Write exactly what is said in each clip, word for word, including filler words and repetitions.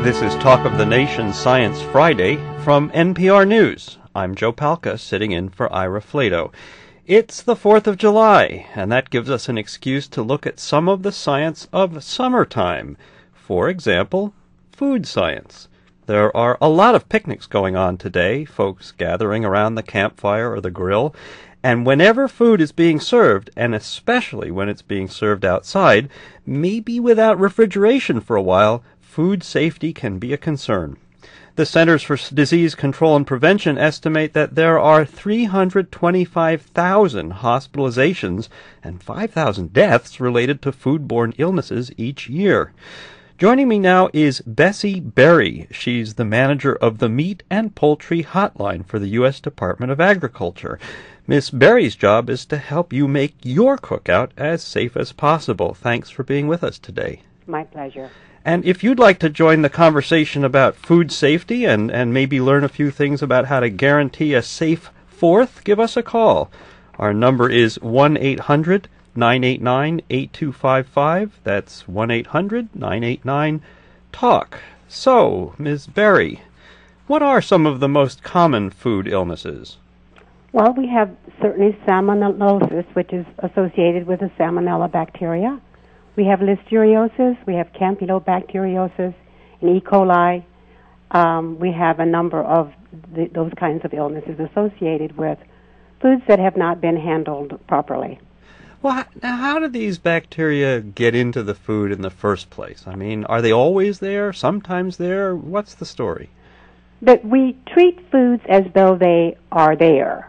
This is Talk of the Nation Science Friday from N P R News. I'm Joe Palca, sitting in for Ira Flato. It's the fourth of July, and that gives us an excuse to look at some of the science of summertime. For example, food science. There are a lot of picnics going on today, folks gathering around the campfire or the grill, and whenever food is being served, and especially when it's being served outside, maybe without refrigeration for a while, food safety can be a concern. The Centers for Disease Control and Prevention estimate that there are three hundred twenty-five thousand hospitalizations and five thousand deaths related to foodborne illnesses each year. Joining me now is Bessie Berry. She's the manager of the Meat and Poultry Hotline for the U S Department of Agriculture. Miss Berry's job is to help you make your cookout as safe as possible. Thanks for being with us today. My pleasure. And if you'd like to join the conversation about food safety and, and maybe learn a few things about how to guarantee a safe fourth, give us a call. Our number is one eight hundred nine eight nine eight two five five. That's one eight hundred nine eight nine talk. So, Miz Berry, what are some of the most common food illnesses? Well, we have certainly salmonellosis, which is associated with the salmonella bacteria. We have listeriosis, we have campylobacteriosis, and E. coli. Um, we have a number of the, those kinds of illnesses associated with foods that have not been handled properly. Well, now how do these bacteria get into the food in the first place? I mean, are they always there, sometimes there? What's the story? But we treat foods as though they are there.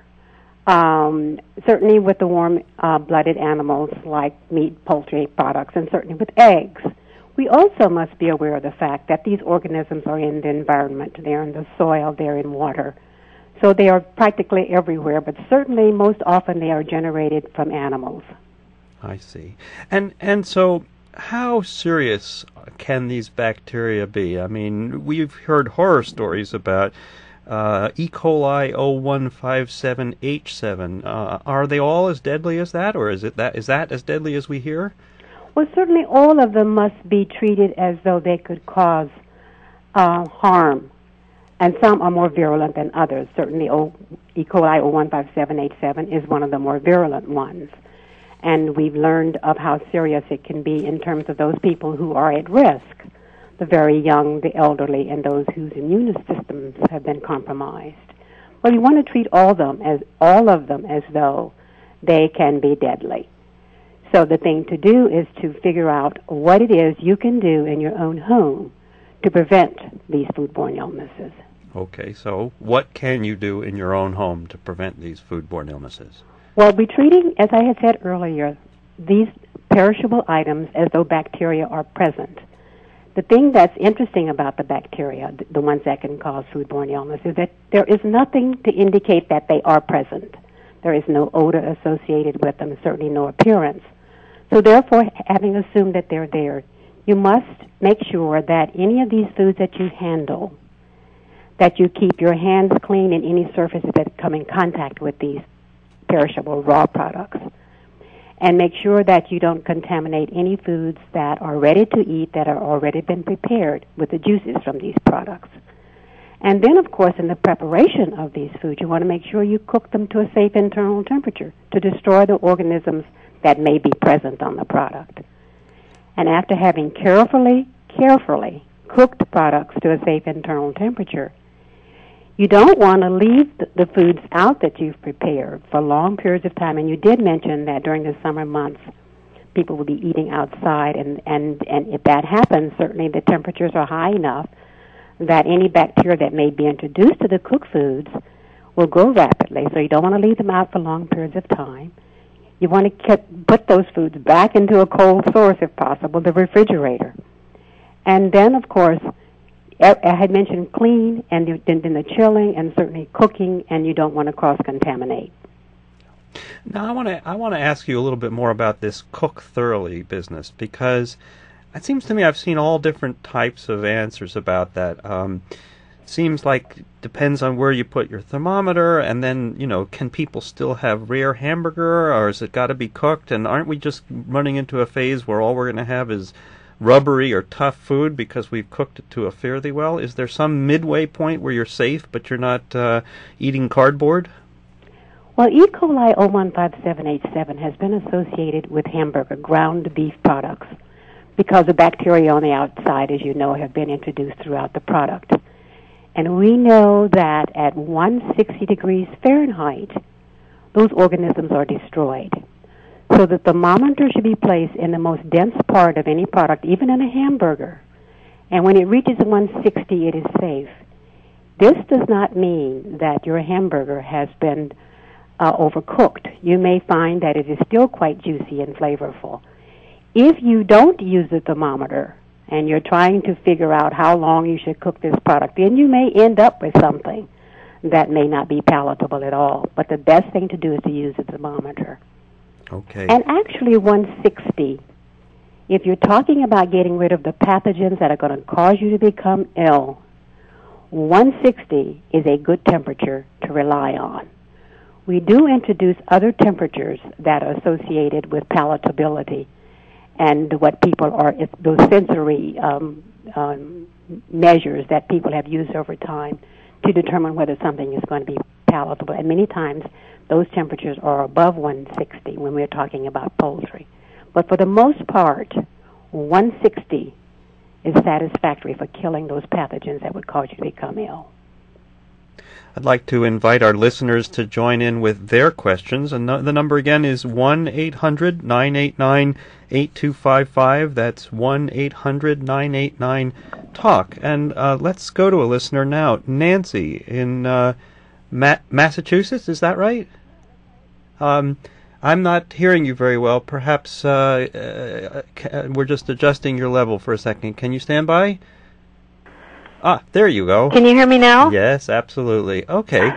Um, certainly with the warm-blooded uh, animals like meat, poultry products, and certainly with eggs. We also must be aware of the fact that these organisms are in the environment. They're in the soil, they're in water. So they are practically everywhere, but certainly most often they are generated from animals. I see. And and so how serious can these bacteria be? I mean, we've heard horror stories about Uh, E. coli zero one five seven H seven. Uh, are they all as deadly as that, or is it that is that as deadly as we hear? Well, certainly all of them must be treated as though they could cause uh, harm, and some are more virulent than others. Certainly, o, E. coli zero one five seven H seven is one of the more virulent ones, and we've learned of how serious it can be in terms of those people who are at risk. The very young, the elderly, and those whose immune systems have been compromised. Well, you want to treat all of them as all of them as though they can be deadly. So the thing to do is to figure out what it is you can do in your own home to prevent these foodborne illnesses. Okay, so what can you do in your own home to prevent these foodborne illnesses? Well, we're treating, as I had said earlier, these perishable items as though bacteria are present. The thing that's interesting about the bacteria, the ones that can cause foodborne illness, is that there is nothing to indicate that they are present. There is no odor associated with them, certainly no appearance. So therefore, having assumed that they're there, you must make sure that any of these foods that you handle, that you keep your hands clean and any surfaces that come in contact with these perishable raw products. And make sure that you don't contaminate any foods that are ready to eat that are already been prepared with the juices from these products. And then, of course, in the preparation of these foods, you want to make sure you cook them to a safe internal temperature to destroy the organisms that may be present on the product. And after having carefully, carefully cooked products to a safe internal temperature, you don't want to leave the foods out that you've prepared for long periods of time. And you did mention that during the summer months, people will be eating outside. And, and, and if that happens, certainly the temperatures are high enough that any bacteria that may be introduced to the cooked foods will grow rapidly. So you don't want to leave them out for long periods of time. You want to keep, put those foods back into a cold source, if possible, the refrigerator. And then, of course, I had mentioned clean, and then the chilling, and certainly cooking, and you don't want to cross-contaminate. Now, I want to I want to ask you a little bit more about this cook thoroughly business, because it seems to me I've seen all different types of answers about that. Um, seems like depends on where you put your thermometer, and then, you know, can people still have rare hamburger, or has it got to be cooked? And aren't we just running into a phase where all we're going to have is rubbery or tough food because we've cooked it to a fairly well? Is there some midway point where you're safe but you're not uh, eating cardboard? Well, E. coli zero one five seven H seven has been associated with hamburger, ground beef products, because the bacteria on the outside, as you know, have been introduced throughout the product. And we know that at one hundred sixty degrees Fahrenheit, those organisms are destroyed. So the thermometer should be placed in the most dense part of any product, even in a hamburger. And when it reaches one hundred sixty, it is safe. This does not mean that your hamburger has been uh, overcooked. You may find that it is still quite juicy and flavorful. If you don't use the thermometer and you're trying to figure out how long you should cook this product, then you may end up with something that may not be palatable at all. But the best thing to do is to use the thermometer. Okay. And actually one hundred sixty, if you're talking about getting rid of the pathogens that are going to cause you to become ill, one hundred sixty is a good temperature to rely on. We do introduce other temperatures that are associated with palatability and what people are, it's those sensory um, um, measures that people have used over time to determine whether something is going to be palatable. And many times those temperatures are above one hundred sixty when we're talking about poultry. But for the most part, one hundred sixty is satisfactory for killing those pathogens that would cause you to become ill. I'd like to invite our listeners to join in with their questions. And the number again is one eight hundred nine eight nine eight two five five. That's one eight hundred nine eight nine talk. And uh, let's go to a listener now. Nancy in uh, Ma- Massachusetts, is that right? Um, I'm not hearing you very well. Perhaps uh, uh, we're just adjusting your level for a second. Can you stand by? Ah, there you go. Can you hear me now? Yes, absolutely. Okay.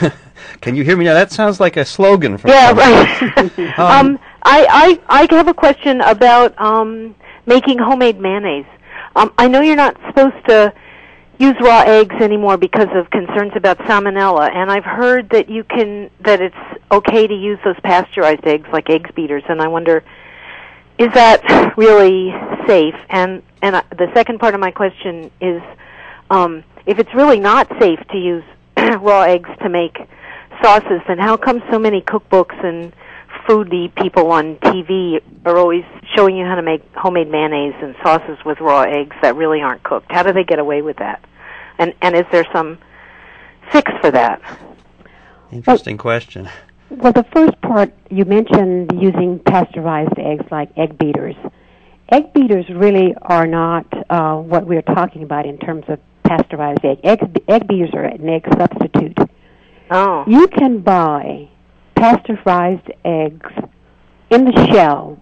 Can you hear me now? That sounds like a slogan from Yeah, somebody. right. um, um, I, I, I have a question about um, making homemade mayonnaise. Um, I know you're not supposed to use raw eggs anymore because of concerns about salmonella, and I've heard that you can that it's okay to use those pasteurized eggs like eggs beaters, and I wonder, is that really safe? And and I, the second part of my question is, um, if it's really not safe to use raw eggs to make sauces, then how come so many cookbooks and foodie people on T V are always showing you how to make homemade mayonnaise and sauces with raw eggs that really aren't cooked? How do they get away with that? And and is there some fix for that? Interesting question. Well, the first part, you mentioned using pasteurized eggs like egg beaters. Egg beaters really are not uh, what we're talking about in terms of pasteurized egg. Egg, egg beaters are an egg substitute. Oh. You can buy pasteurized eggs in the shell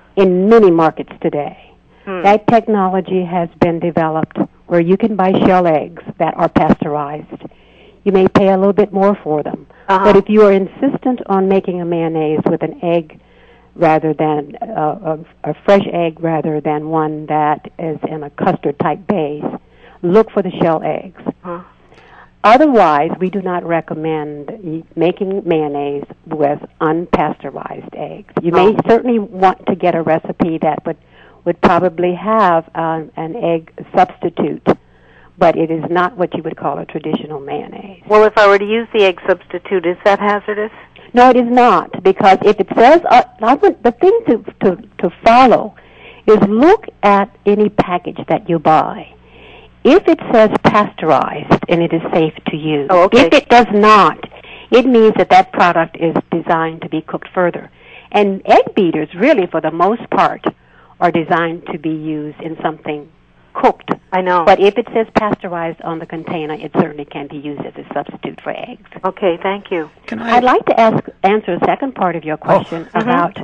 in many markets today. Hmm. That technology has been developed where you can buy shell eggs that are pasteurized. You may pay a little bit more for them. Uh-huh. But if you are insistent on making a mayonnaise with an egg rather than uh, a, a fresh egg rather than one that is in a custard-type base, look for the shell eggs. Uh-huh. Otherwise, we do not recommend making mayonnaise with unpasteurized eggs. You may Oh. certainly want to get a recipe that would, would probably have um, an egg substitute, but it is not what you would call a traditional mayonnaise. Well, if I were to use the egg substitute, is that hazardous? No, it is not, because if it says, uh, I want, the thing to, to, to follow is look at any package that you buy. If it says pasteurized and it is safe to use, Oh, okay. if it does not, it means that that product is designed to be cooked further. And egg beaters, really, for the most part, are designed to be used in something cooked. I know. But if it says pasteurized on the container, it certainly can be used as a substitute for eggs. Okay, thank you. Can I? I'd like to ask answer the second part of your question Oh. about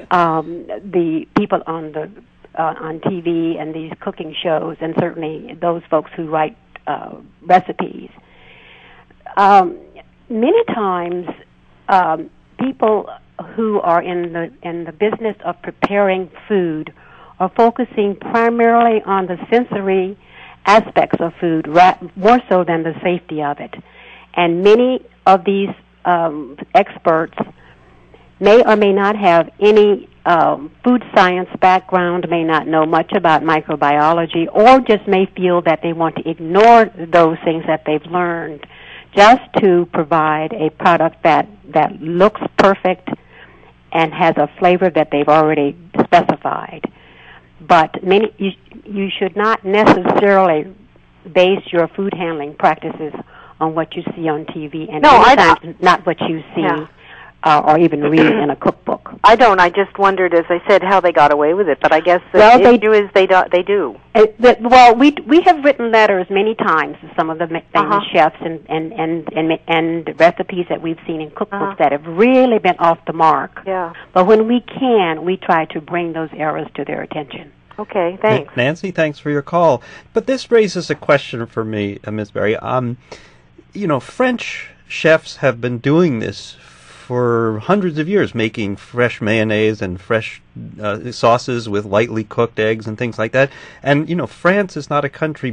um, the people on the uh, on T V and these cooking shows, and certainly those folks who write uh, recipes. Um, many times, um, people who are in the in the business of preparing food are focusing primarily on the sensory aspects of food, ra- more so than the safety of it. And many of these um, experts may or may not have any um, food science background, may not know much about microbiology, or just may feel that they want to ignore those things that they've learned just to provide a product that, that looks perfect and has a flavor that they've already specified. But many, you, you should not necessarily base your food handling practices on what you see on T V, and no, I don't. Not what you see yeah. uh, or even read in a cookbook. I don't. I just wondered, as I said, how they got away with it. But I guess the well, issue is they do. They do. Uh, that, well, we we have written letters many times to some of the famous uh-huh. chefs and and, and and and recipes that we've seen in cookbooks uh-huh. that have really been off the mark. Yeah. But when we can, we try to bring those errors to their attention. Okay, thanks. Nancy, thanks for your call. But this raises a question for me, uh, Miz Berry. Um, you know, French chefs have been doing this for hundreds of years, making fresh mayonnaise and fresh uh, sauces with lightly cooked eggs and things like that. And, you know, France is not a country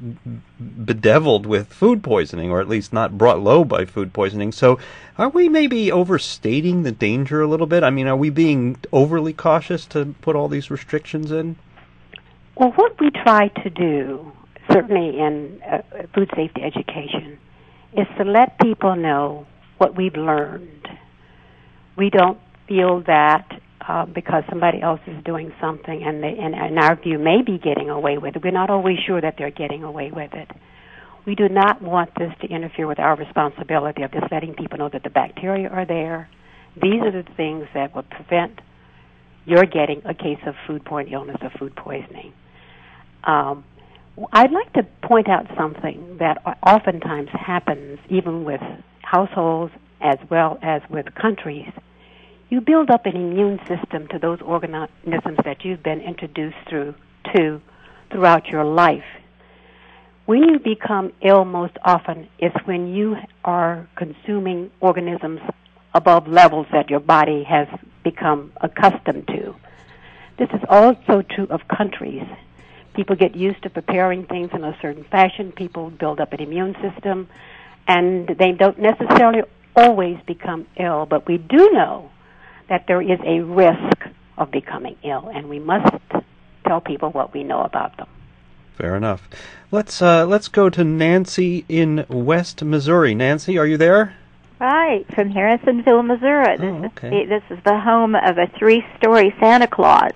bedeviled with food poisoning, or at least not brought low by food poisoning. So are we maybe overstating the danger a little bit? I mean, are we being overly cautious to put all these restrictions in? Well, what we try to do, certainly in uh, food safety education, is to let people know what we've learned. We don't feel that uh, because somebody else is doing something and they, and in our view, may be getting away with it. We're not always sure that they're getting away with it. We do not want this to interfere with our responsibility of just letting people know that the bacteria are there. These are the things that will prevent your getting a case of foodborne illness or food poisoning. Um, I'd like to point out something that oftentimes happens even with households as well as with countries. You build up an immune system to those organisms that you've been introduced through to throughout your life. When you become ill most often is when you are consuming organisms above levels that your body has become accustomed to. This is also true of countries. People get used to preparing things in a certain fashion. People build up an immune system, and they don't necessarily always become ill. But we do know that there is a risk of becoming ill, and we must tell people what we know about them. Fair enough. Let's uh, let's go to Nancy in West Missouri. Nancy, are you there? Right, from Harrisonville, Missouri. This, oh, okay. is, this is the home of a three-story Santa Claus.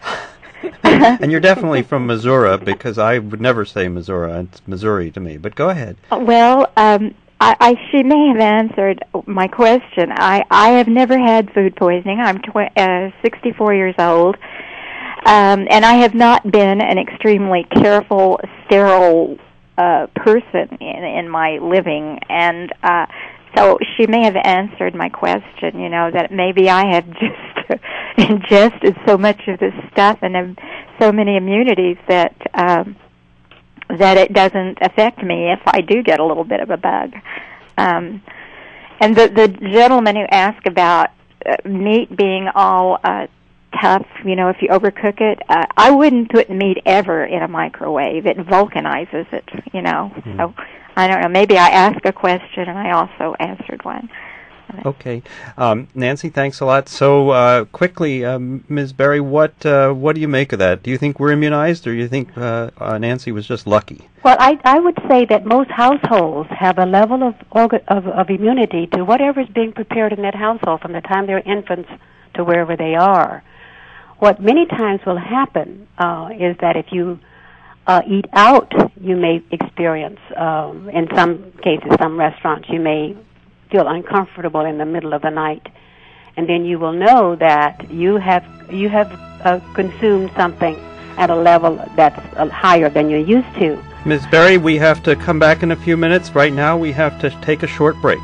And you're definitely from Missouri, because I would never say Missouri. It's Missouri to me. But go ahead. Well, um, I, I she may have answered my question. I, I have never had food poisoning. I'm tw- uh, sixty-four years old, um, and I have not been an extremely careful, sterile uh, person in, in my living. And uh, so she may have answered my question, you know, that maybe I have just ingested so much of this stuff and have so many immunities that um, that it doesn't affect me if I do get a little bit of a bug. Um, and the, the gentleman who asked about uh, meat being all uh, tough, you know, if you overcook it, uh, I wouldn't put meat ever in a microwave. It vulcanizes it, you know. Mm. So I don't know. Maybe I asked a question and I also answered one. Okay. Um, Nancy, thanks a lot. So, uh, quickly, um, Miz Berry, what uh, what do you make of that? Do you think we're immunized, or do you think uh, uh, Nancy was just lucky? Well, I, I would say that most households have a level of, orga- of of immunity to whatever is being prepared in that household from the time they're infants to wherever they are. What many times will happen uh, is that if you uh, eat out, you may experience, um, in some cases, some restaurants, you may feel uncomfortable in the middle of the night, and then you will know that you have you have uh, consumed something at a level that's uh, higher than you're used to. Miz Berry, we have to come back in a few minutes. Right now, we have to take a short break.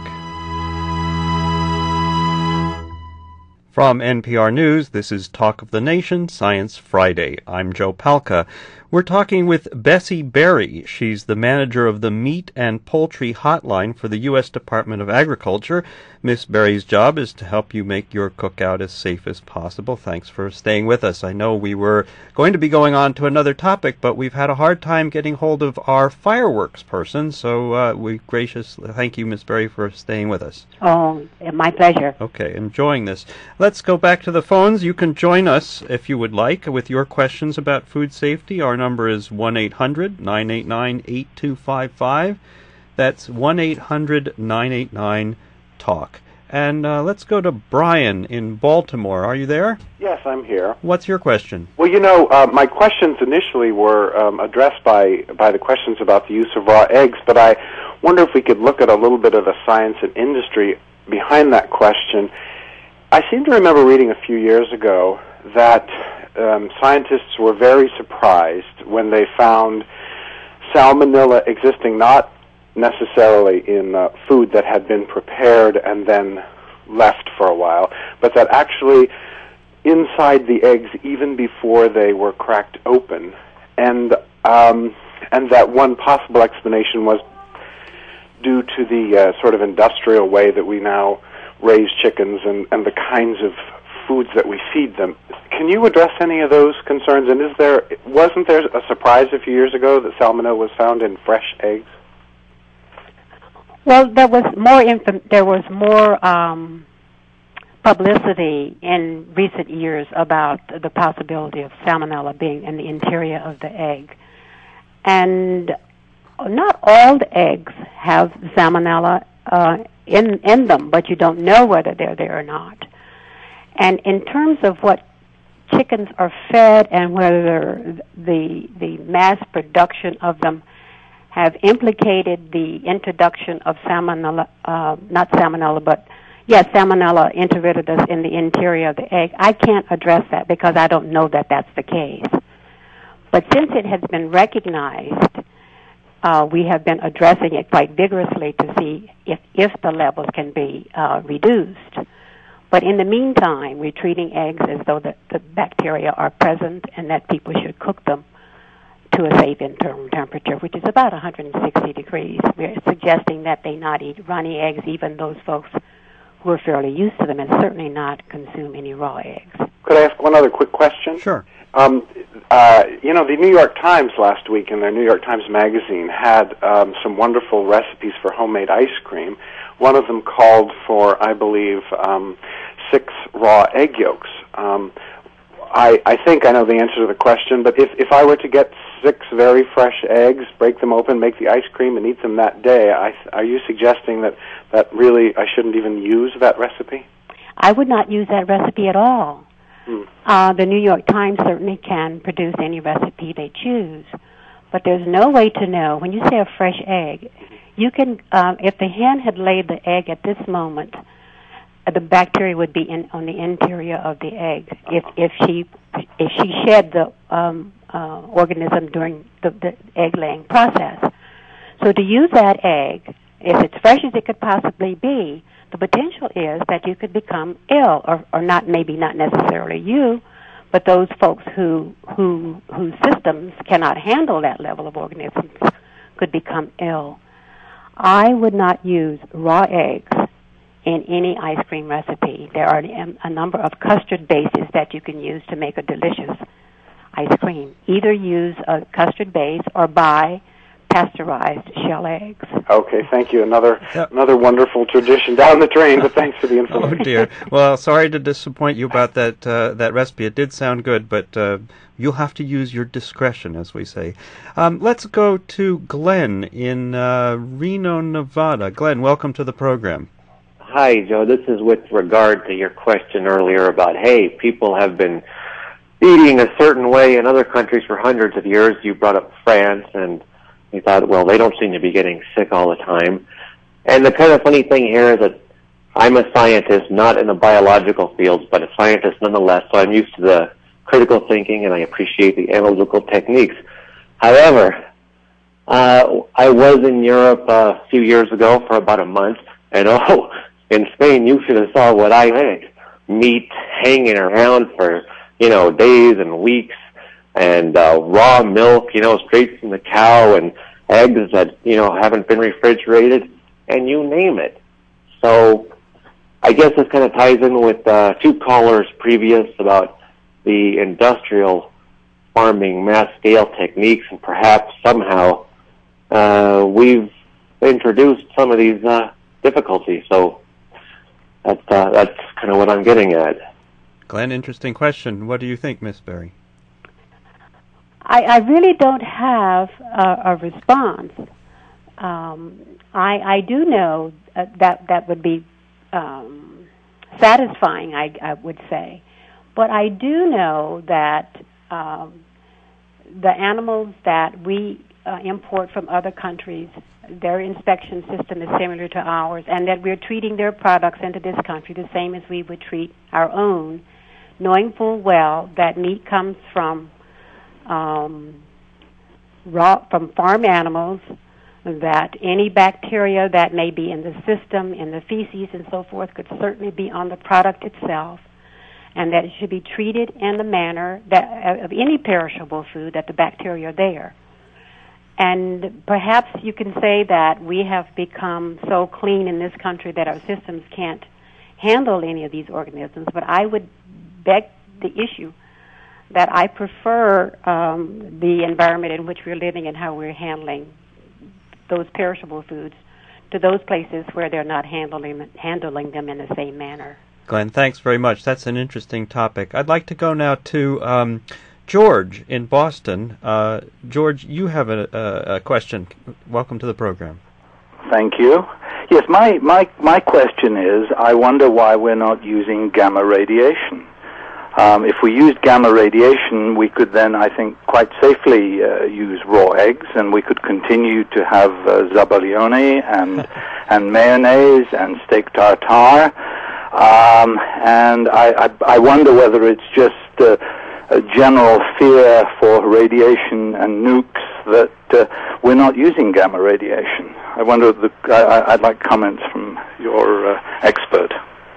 From N P R News, this is Talk of the Nation, Science Friday. I'm Joe Palca. We're talking with Bessie Berry. She's the manager of the Meat and Poultry Hotline for the U S Department of Agriculture. Miss Berry's job is to help you make your cookout as safe as possible. Thanks for staying with us. I know we were going to be going on to another topic, but we've had a hard time getting hold of our fireworks person, so uh, we graciously thank you, Miss Berry, for staying with us. Oh, my pleasure. Okay, enjoying this. Let's let's go back to the phones. You can join us if you would like with your questions about food safety. Our number is one eight hundred nine eight nine eight two five five. That's one eight hundred nine eight nine talk. And uh, let's go to Brian in Baltimore. Are you there? Yes, I'm here. What's your question? Well, you know, uh, my questions initially were um, addressed by, by the questions about the use of raw eggs, but I wonder if we could look at a little bit of the science and industry behind that question. I seem to remember reading a few years ago that um, scientists were very surprised when they found salmonella existing not necessarily in uh, food that had been prepared and then left for a while, but that actually inside the eggs even before they were cracked open. And um, and that one possible explanation was due to the uh, sort of industrial way that we now raise chickens and, and the kinds of foods that we feed them. Can you address any of those concerns? And is there wasn't there a surprise a few years ago that salmonella was found in fresh eggs? Well, there was more inf- there was more um, publicity in recent years about the possibility of salmonella being in the interior of the egg. And not all the eggs have salmonella uh, in in them, but you don't know whether they're there or not. And in terms of what chickens are fed and whether the the mass production of them have implicated the introduction of salmonella, uh, not salmonella, but yes, salmonella enteritidis in the interior of the egg, I can't address that because I don't know that that's the case. But since it has been recognized, uh, we have been addressing it quite vigorously to see if, if the levels can be uh, reduced. But in the meantime, we're treating eggs as though the, the bacteria are present and that people should cook them to a safe internal temperature, which is about one hundred sixty degrees. We're suggesting that they not eat runny eggs, even those folks who are fairly used to them, and certainly not consume any raw eggs. Could I ask one other quick question? Sure. Um, uh, you know, the New York Times last week in their New York Times Magazine had um, some wonderful recipes for homemade ice cream. One of them called for, I believe, um, six raw egg yolks. Um, I, I think I know the answer to the question, but if, if I were to get six very fresh eggs, break them open, make the ice cream, and eat them that day, I, are you suggesting that, that really I shouldn't even use that recipe? I would not use that recipe at all. Hmm. Uh, the New York Times certainly can produce any recipe they choose, but there's no way to know. When you say a fresh egg, you can, um, if the hen had laid the egg at this moment, the bacteria would be in, on the interior of the egg. If if she if she shed the um, uh, organism during the, the egg laying process, so to use that egg, if it's fresh as it could possibly be, the potential is that you could become ill, or, or not maybe not necessarily you, but those folks who who whose systems cannot handle that level of organisms could become ill. I would not use raw eggs in any ice cream recipe. There are a number of custard bases that you can use to make a delicious ice cream. Either use a custard base or buy pasteurized shell eggs. Okay, thank you. Another yep. another wonderful tradition down the drain, but thanks for the information. Oh, dear. Well, sorry to disappoint you about that uh, that recipe. It did sound good, but uh, you'll have to use your discretion, as we say. Um, let's go to Glenn in uh, Reno, Nevada. Glenn, welcome to the program. Hi, Joe. This is with regard to your question earlier about, hey, people have been eating a certain way in other countries for hundreds of years. You brought up France, and you thought, well, they don't seem to be getting sick all the time. And the kind of funny thing here is that I'm a scientist, not in the biological fields, but a scientist nonetheless, so I'm used to the critical thinking, and I appreciate the analytical techniques. However, uh, I was in Europe a few years ago for about a month, and oh, in Spain, you should have saw what I had. Meat hanging around for, you know, days and weeks, and uh, raw milk, you know, straight from the cow, and eggs that, you know, haven't been refrigerated, and you name it. So I guess this kind of ties in with uh, two callers previous about the industrial farming mass-scale techniques, and perhaps somehow uh, we've introduced some of these uh, difficulties. So That's, uh, that's kind of what I'm getting at. Glenn, interesting question. What do you think, Miss Berry? I, I really don't have a, a response. Um, I, I do know uh, that that would be um, satisfying, I, I would say. But I do know that um, the animals that we uh, import from other countries, their inspection system is similar to ours, and that we're treating their products into this country the same as we would treat our own, knowing full well that meat comes from um, raw from farm animals, that any bacteria that may be in the system, in the feces and so forth, could certainly be on the product itself, and that it should be treated in the manner that of any perishable food that the bacteria are there. And perhaps you can say that we have become so clean in this country that our systems can't handle any of these organisms, but I would beg the issue that I prefer um, the environment in which we're living and how we're handling those perishable foods to those places where they're not handling handling them in the same manner. Glenn, thanks very much. That's an interesting topic. I'd like to go now to um, George in Boston. Uh, George, you have a, a, a question. Welcome to the program. Thank you. Yes, my, my, my question is, I wonder why we're not using gamma radiation. Um, if we used gamma radiation, we could then, I think, quite safely uh, use raw eggs, and we could continue to have uh, zabalione and and mayonnaise and steak tartare. Um, and I, I, I wonder whether it's just uh, a general fear for radiation and nukes that uh, we're not using gamma radiation. I wonder. The, I, I'd like comments from your uh, expert.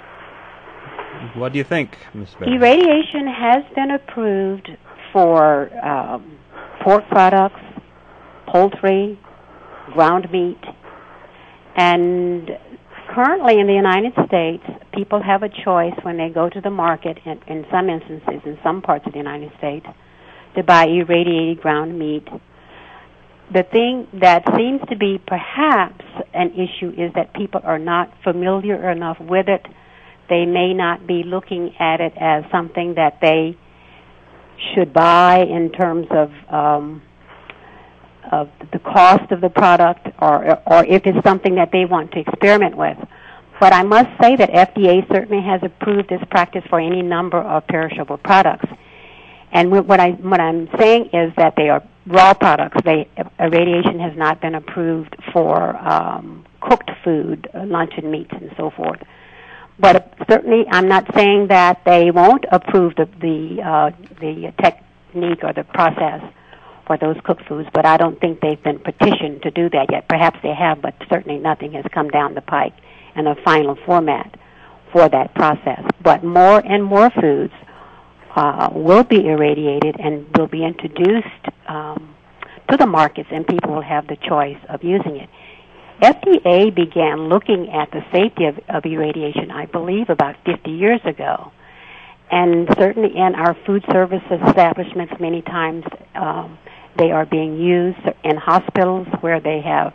What do you think, Miz Berry? Irradiation has been approved for um, pork products, poultry, ground meat, and currently in the United States, people have a choice when they go to the market, in, in some instances, in some parts of the United States, to buy irradiated ground meat. The thing that seems to be perhaps an issue is that people are not familiar enough with it. They may not be looking at it as something that they should buy in terms of um, of the cost of the product, or or if it's something that they want to experiment with. But I must say that F D A certainly has approved this practice for any number of perishable products. And what I what I'm saying is that they are raw products. They irradiation has not been approved for um, cooked food, luncheon meats, and so forth. But certainly, I'm not saying that they won't approve the the, uh, the technique or the process for those cooked foods. But I don't think they've been petitioned to do that yet. Perhaps they have, but certainly nothing has come down the pike in a final format for that process. But more and more foods uh, will be irradiated and will be introduced um, to the markets, and people will have the choice of using it. F D A began looking at the safety of, of irradiation, I believe, about fifty years ago. And certainly in our food service establishments, many times um, they are being used in hospitals where they have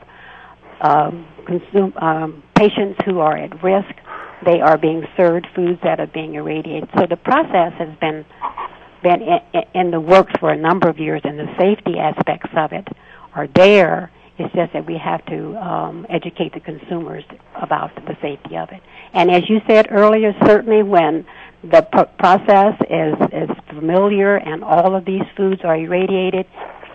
um, consume, um, patients who are at risk. They are being served foods that are being irradiated. So the process has been, been in, in the works for a number of years, and the safety aspects of it are there. It's just that we have to um, educate the consumers about the safety of it. And as you said earlier, certainly when the pr- process is, is familiar and all of these foods are irradiated,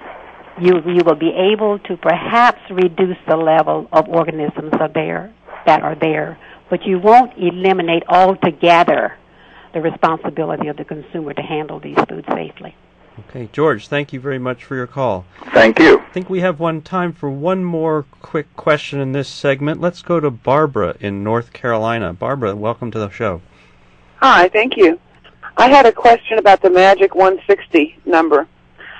you you will be able to perhaps reduce the level of organisms are there, that are there, but you won't eliminate altogether the responsibility of the consumer to handle these foods safely. Okay, George, thank you very much for your call. Thank you. I think we have one time for one more quick question in this segment. Let's go to Barbara in North Carolina. Barbara, welcome to the show. Hi, thank you. I had a question about the magic one sixty number.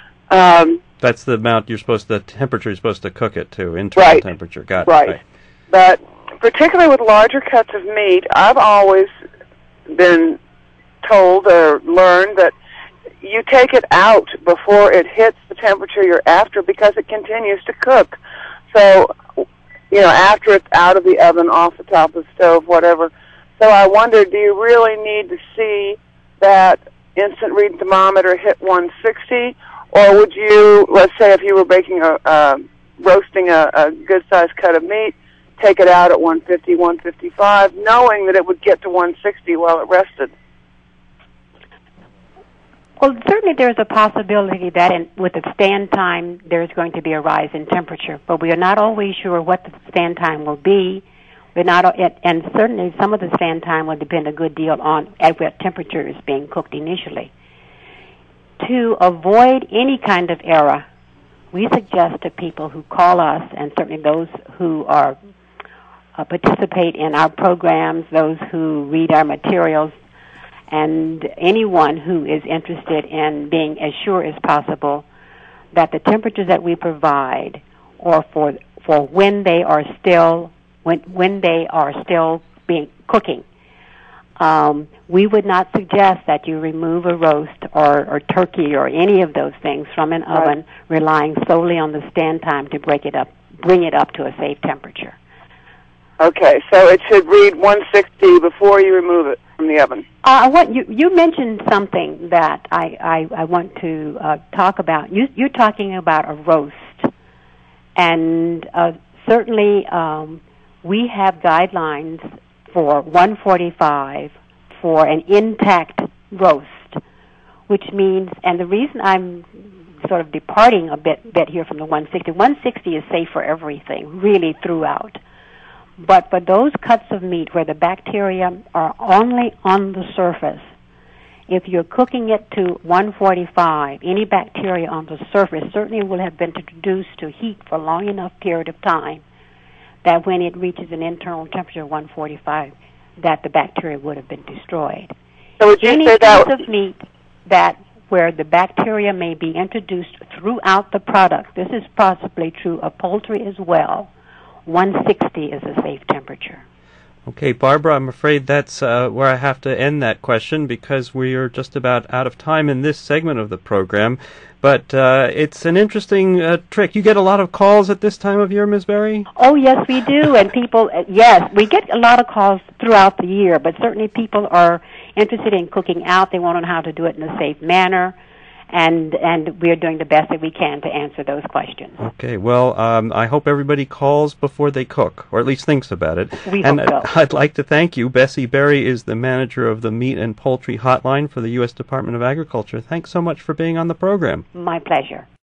Um, That's the amount you're supposed to, the temperature you're supposed to cook it to, internal right, temperature. Got right. it. Right. But particularly with larger cuts of meat, I've always been told or learned that you take it out before it hits the temperature you're after because it continues to cook. So, you know, after it's out of the oven, off the top of the stove, whatever. So I wonder, do you really need to see that instant read thermometer hit one sixty, or would you, let's say if you were baking a, uh, roasting a, a good-sized cut of meat, take it out at one fifty, one fifty-five, knowing that it would get to one sixty while it rested? Well, certainly there's a possibility that in, with the stand time there's going to be a rise in temperature, but we are not always sure what the stand time will be. We're not, and certainly some of the stand time will depend a good deal on at what temperature is being cooked initially. To avoid any kind of error, we suggest to people who call us, and certainly those who are uh, participate in our programs, those who read our materials, and anyone who is interested in being as sure as possible that the temperatures that we provide are for for when they are still when when they are still being cooking. Um, we would not suggest that you remove a roast or, or turkey or any of those things from an Right. oven, relying solely on the stand time to break it up, bring it up to a safe temperature. Okay, so it should read one sixty before you remove it from the oven. Uh, I want you. You mentioned something that I I, I want to uh, talk about. You, you're talking about a roast, and uh, certainly um, we have guidelines for one forty-five for an intact roast, which means, and the reason I'm sort of departing a bit bit here from the one sixty. one sixty is safe for everything, really throughout. But for those cuts of meat where the bacteria are only on the surface, if you're cooking it to one forty-five, any bacteria on the surface certainly will have been introduced to heat for a long enough period of time that when it reaches an internal temperature of one forty-five, that the bacteria would have been destroyed. So would you Any say that piece of meat that where the bacteria may be introduced throughout the product, this is possibly true of poultry as well, one sixty is a safe temperature. Okay, Barbara, I'm afraid that's uh, where I have to end that question because we are just about out of time in this segment of the program. But uh, it's an interesting uh, trick. You get a lot of calls at this time of year, Miz Berry? Oh, yes, we do. And people, uh, yes, we get a lot of calls throughout the year, but certainly people are interested in cooking out. They want to know how to do it in a safe manner. And and we're doing the best that we can to answer those questions. Okay, well, um, I hope everybody calls before they cook, or at least thinks about it. We and hope so. I'd like to thank you. Bessie Berry is the manager of the Meat and Poultry Hotline for the U S Department of Agriculture. Thanks so much for being on the program. My pleasure.